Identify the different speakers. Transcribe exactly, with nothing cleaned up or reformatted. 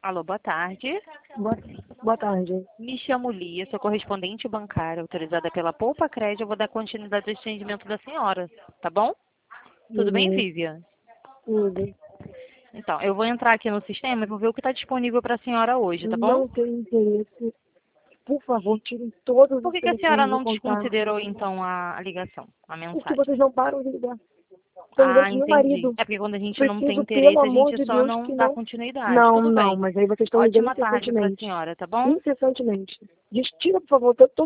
Speaker 1: Alô, boa tarde.
Speaker 2: Boa, boa tarde.
Speaker 1: Me chamo Lia, sou correspondente bancária autorizada pela Poupa Crédito. Eu vou dar continuidade ao atendimento da senhora, tá bom? Tudo bem,
Speaker 2: Uhum,
Speaker 1: Vivian?
Speaker 2: tudo.
Speaker 1: Então, eu vou entrar aqui no sistema e vou ver o que está disponível para a senhora hoje, tá bom?
Speaker 2: Não tenho interesse. Por favor, tirem todos
Speaker 1: Por
Speaker 2: os
Speaker 1: que, que a senhora
Speaker 2: telefones de
Speaker 1: não
Speaker 2: contato.
Speaker 1: desconsiderou, então, a, a ligação, a
Speaker 2: Porque
Speaker 1: mensagem?
Speaker 2: vocês não param de ligar. Estou ligando
Speaker 1: Ah,
Speaker 2: pro meu
Speaker 1: entendi.
Speaker 2: marido.
Speaker 1: É porque quando a gente não tem
Speaker 2: Preciso, pelo
Speaker 1: interesse, a
Speaker 2: amor
Speaker 1: gente
Speaker 2: de
Speaker 1: só
Speaker 2: Deus,
Speaker 1: não
Speaker 2: que
Speaker 1: dá
Speaker 2: não...
Speaker 1: continuidade.
Speaker 2: Não,
Speaker 1: Tudo
Speaker 2: não,
Speaker 1: bem.
Speaker 2: mas aí vocês estão ligando
Speaker 1: Ótima tarde para a
Speaker 2: incessantemente.
Speaker 1: senhora, tá bom?
Speaker 2: Incessantemente. Diz, tira, por favor, to-